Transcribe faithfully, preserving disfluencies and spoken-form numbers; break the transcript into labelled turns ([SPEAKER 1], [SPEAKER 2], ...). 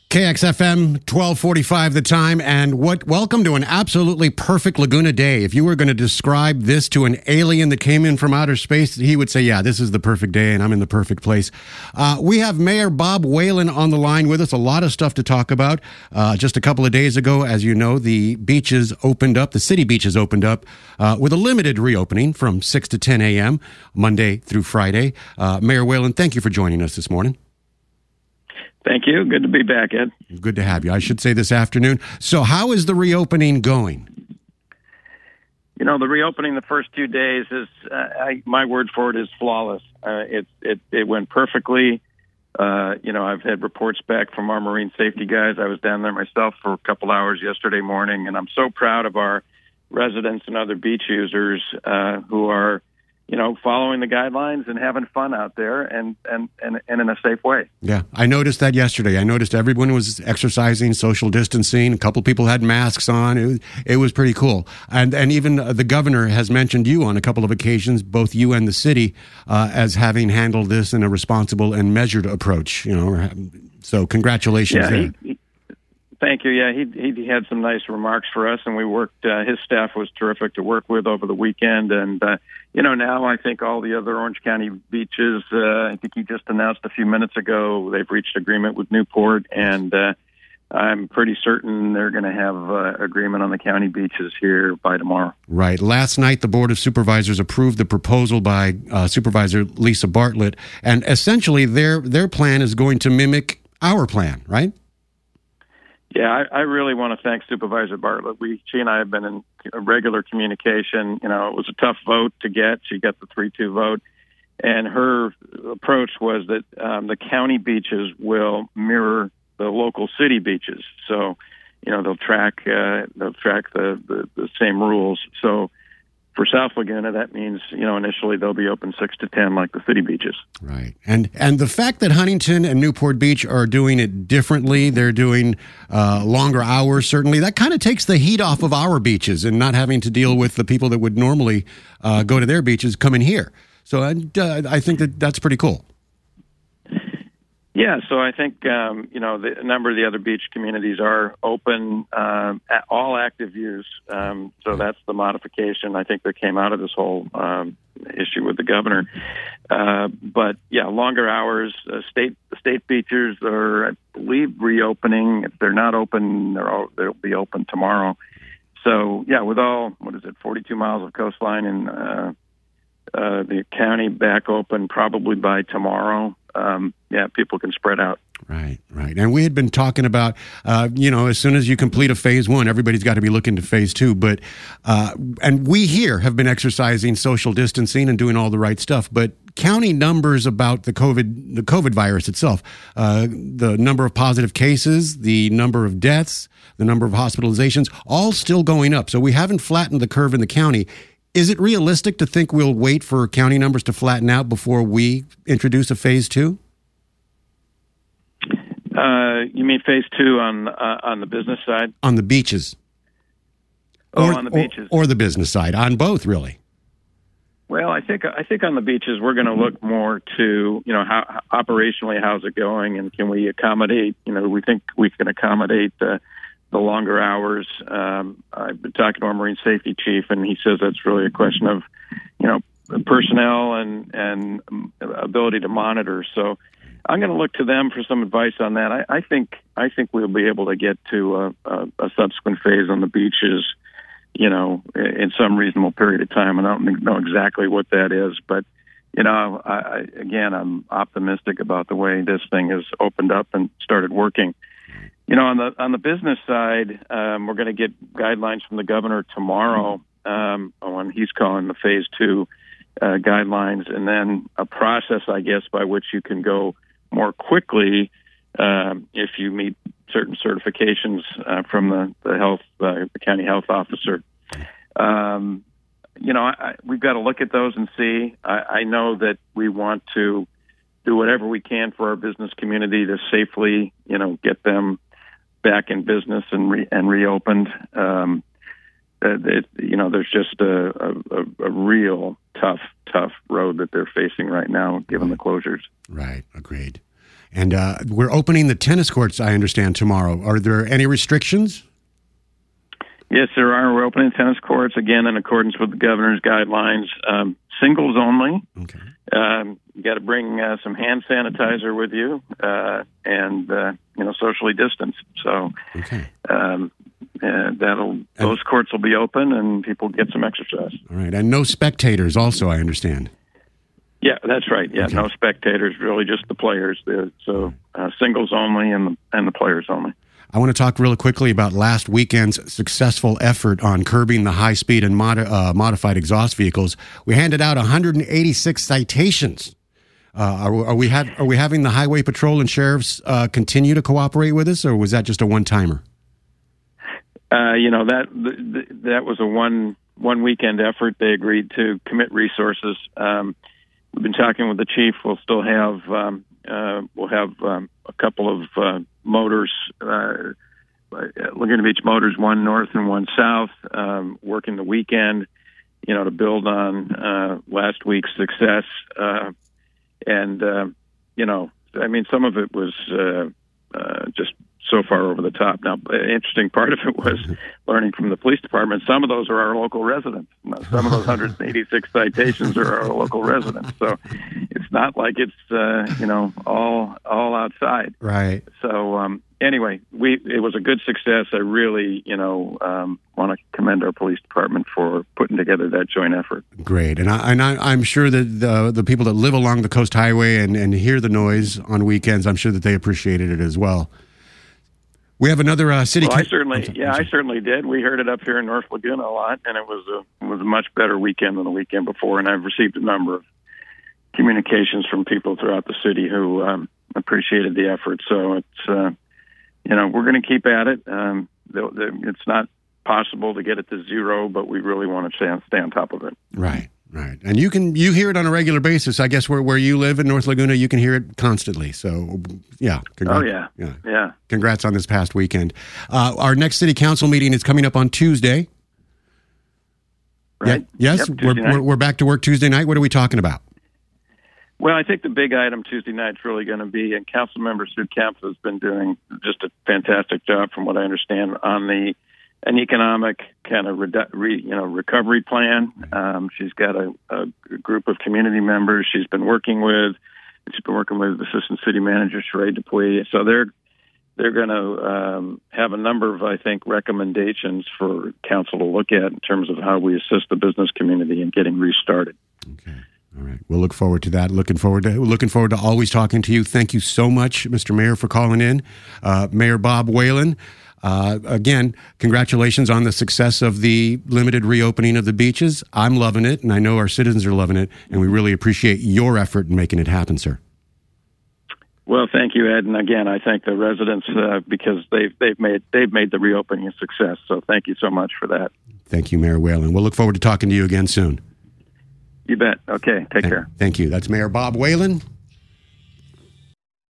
[SPEAKER 1] K X F M, twelve forty-five the time, and what? Welcome to an absolutely perfect Laguna day. If you were going to describe this to an alien that came in from outer space, he would say, yeah, this is the perfect day, and I'm in the perfect place. Uh, we have Mayor Bob Whalen on the line with us. A lot of stuff to talk about. Uh, just a couple of days ago, as you know, the beaches opened up, the city beaches opened up uh, with a limited reopening from six to ten a.m., Monday through Friday. Uh, Mayor Whalen, thank you for joining us this morning.
[SPEAKER 2] Thank you. Good to be back, Ed.
[SPEAKER 1] Good to have you. I should say this afternoon. So how is the reopening going?
[SPEAKER 2] You know, the reopening the first two days is, uh, I, my word for it is flawless. Uh, it, it, it went perfectly. Uh, you know, I've had reports back from our marine safety guys. I was down there myself for a couple hours yesterday morning, and I'm so proud of our residents and other beach users uh, who are, you know, following the guidelines and having fun out there and, and, and, and in a safe way.
[SPEAKER 1] Yeah, I noticed that yesterday. I noticed everyone was exercising, social distancing. A couple people had masks on. It was, it was pretty cool. And and even the governor has mentioned you on a couple of occasions, both you and the city, uh, as having handled this in a responsible and measured approach. You know, so congratulations
[SPEAKER 2] yeah,
[SPEAKER 1] there.
[SPEAKER 2] He, he, Thank you. Yeah, he he had some nice remarks for us, and we worked. Uh, his staff was terrific to work with over the weekend, and uh, you know, now I think all the other Orange County beaches. Uh, I think he just announced a few minutes ago they've reached agreement with Newport, and uh, I'm pretty certain they're going to have uh, agreement on the county beaches here by tomorrow.
[SPEAKER 1] Right. Last night, the Board of Supervisors approved the proposal by uh, Supervisor Lisa Bartlett, and essentially their their plan is going to mimic our plan, right?
[SPEAKER 2] Yeah, I, I really want to thank Supervisor Bartlett. We, she and I have been in regular communication. You know, it was a tough vote to get. She got the three two vote. And her approach was that um, the county beaches will mirror the local city beaches. So, you know, they'll track uh, they'll track the, the, the same rules. So for South Laguna, that means, you know, initially they'll be open six to ten like the city beaches.
[SPEAKER 1] Right. And and the fact that Huntington and Newport Beach are doing it differently, they're doing uh, longer hours, certainly, that kind of takes the heat off of our beaches and not having to deal with the people that would normally uh, go to their beaches coming here. So uh, I think that that's pretty cool.
[SPEAKER 2] Yeah, so I think, um, you know, the, a number of the other beach communities are open, um, at all active use. Um, so that's the modification, I think, that came out of this whole um, issue with the governor. Uh, but, yeah, longer hours. Uh, state state beaches are, I believe, reopening. If they're not open, they're all, they'll be open tomorrow. So, yeah, with all, what is it, forty-two miles of coastline and uh, uh, the county back open probably by tomorrow. Um, yeah, people can spread out.
[SPEAKER 1] Right, right. And we had been talking about, uh, you know, as soon as you complete a phase one, everybody's got to be looking to phase two. But, uh, and we here have been exercising social distancing and doing all the right stuff. But county numbers about the COVID, the COVID virus itself, uh, the number of positive cases, the number of deaths, the number of hospitalizations, all still going up. So we haven't flattened the curve in the county. Is it realistic to think we'll wait for county numbers to flatten out before we introduce a phase two?
[SPEAKER 2] Uh, you mean phase two on uh, on the business side?
[SPEAKER 1] On the beaches.
[SPEAKER 2] Oh,
[SPEAKER 1] or,
[SPEAKER 2] on the beaches,
[SPEAKER 1] or, or the business side, on both, really.
[SPEAKER 2] Well, I think I think on the beaches we're going to look more to, you know, how operationally how's it going, and can we accommodate? You know, we think we can accommodate the the longer hours. Um, I've been talking to our marine safety chief, and he says that's really a question of, you know, personnel and and ability to monitor. So I'm going to look to them for some advice on that. I, I think I think we'll be able to get to a, a, a subsequent phase on the beaches, you know, in some reasonable period of time. And I don't know exactly what that is, but you know, I, I, again, I'm optimistic about the way this thing has opened up and started working. You know, on the on the business side, um, we're going to get guidelines from the governor tomorrow um, on he's calling the phase two uh, guidelines, and then a process, I guess, by which you can go more quickly um, if you meet certain certifications uh, from the the health uh, the county health officer. Um, you know, I, I, we've got to look at those and see. I, I know that we want to do whatever we can for our business community to safely, you know, get them back in business and re- and reopened. Um, it, you know, there's just a, a, a real tough, tough road that they're facing right now, given the closures.
[SPEAKER 1] Right. Agreed. And uh, we're opening the tennis courts, I understand, tomorrow. Are there any restrictions?
[SPEAKER 2] Yes, there are. We're opening tennis courts, again, in accordance with the governor's guidelines. Um, singles only.
[SPEAKER 1] Okay.
[SPEAKER 2] Um, you got to bring uh, some hand sanitizer with you uh, and, uh, you know, socially distance. So
[SPEAKER 1] okay.
[SPEAKER 2] um, uh, that'll and, those courts will be open and people get some exercise.
[SPEAKER 1] All right. And no spectators also, I understand.
[SPEAKER 2] Yeah, that's right. Yeah, okay. No spectators, really just the players. So uh, singles only and the, and the players only.
[SPEAKER 1] I want to talk really quickly about last weekend's successful effort on curbing the high-speed and mod- uh, modified exhaust vehicles. We handed out one hundred eighty-six citations. Uh, are, are we have are we having the Highway Patrol and sheriffs uh, continue to cooperate with us, or was that just a one-timer?
[SPEAKER 2] Uh, you know that th- that was a one one weekend effort. They agreed to commit resources. Um, we've been talking with the chief. We'll still have um, uh, we'll have um, a couple of uh, motors, uh, Laguna Beach Motors, one north and one south, um, working the weekend, you know, to build on uh, last week's success. Uh, and, uh, you know, I mean, some of it was uh, uh, just so far over the top. Now, the interesting part of it was learning from the police department. Some of those are our local residents. Some of those one hundred eighty-six citations are our local residents. So it's not like it's, uh, you know, all all outside.
[SPEAKER 1] Right.
[SPEAKER 2] So um, anyway, we it was a good success. I really, you know, um, want to commend our police department for putting together that joint effort.
[SPEAKER 1] Great. And, I, and I, I'm sure that the, the people that live along the Coast Highway and, and hear the noise on weekends, I'm sure that they appreciated it as well. We have another uh, city.
[SPEAKER 2] Well, I certainly, yeah, I certainly did. We heard it up here in North Laguna a lot, and it was a it was a much better weekend than the weekend before. And I've received a number of communications from people throughout the city who um, appreciated the effort. So it's, uh, you know, we're going to keep at it. Um, the, the, it's not possible to get it to zero, but we really want to stay on, stay on top of it.
[SPEAKER 1] Right. Right. And you can you hear it on a regular basis. I guess where, where you live in North Laguna, you can hear it constantly. So, yeah.
[SPEAKER 2] Congrats. Oh, yeah. yeah. Yeah.
[SPEAKER 1] Congrats on this past weekend. Uh, our next city council meeting is coming up on Tuesday.
[SPEAKER 2] Right.
[SPEAKER 1] Yeah, yes.
[SPEAKER 2] Yep,
[SPEAKER 1] we're, we're, we're back to work Tuesday night. What are we talking about?
[SPEAKER 2] Well, I think the big item Tuesday night is really going to be, and Councilmember Sue Kemp has been doing just a fantastic job, from what I understand, on the an economic kind of redu- re, you know recovery plan. Um, she's got a, a group of community members she's been working with. She's been working with Assistant City Manager Sheree Dupuy. So they're they're going to um, have a number of, I think, recommendations for council to look at in terms of how we assist the business community in getting restarted.
[SPEAKER 1] Okay. All right. We'll look forward to that. Looking forward to looking forward to always talking to you. Thank you so much, Mister Mayor, for calling in. Uh, Mayor Bob Whalen. Uh, again, congratulations on the success of the limited reopening of the beaches. I'm loving it, and I know our citizens are loving it, and we really appreciate your effort in making it happen, sir.
[SPEAKER 2] Well, thank you, Ed, and again, I thank the residents uh, because they've they've made they've made the reopening a success. So, thank you so much for that.
[SPEAKER 1] Thank you, Mayor Whalen. We'll look forward to talking to you again soon.
[SPEAKER 2] You bet. Okay, take
[SPEAKER 1] Th-
[SPEAKER 2] care.
[SPEAKER 1] Thank you. That's Mayor Bob Whalen.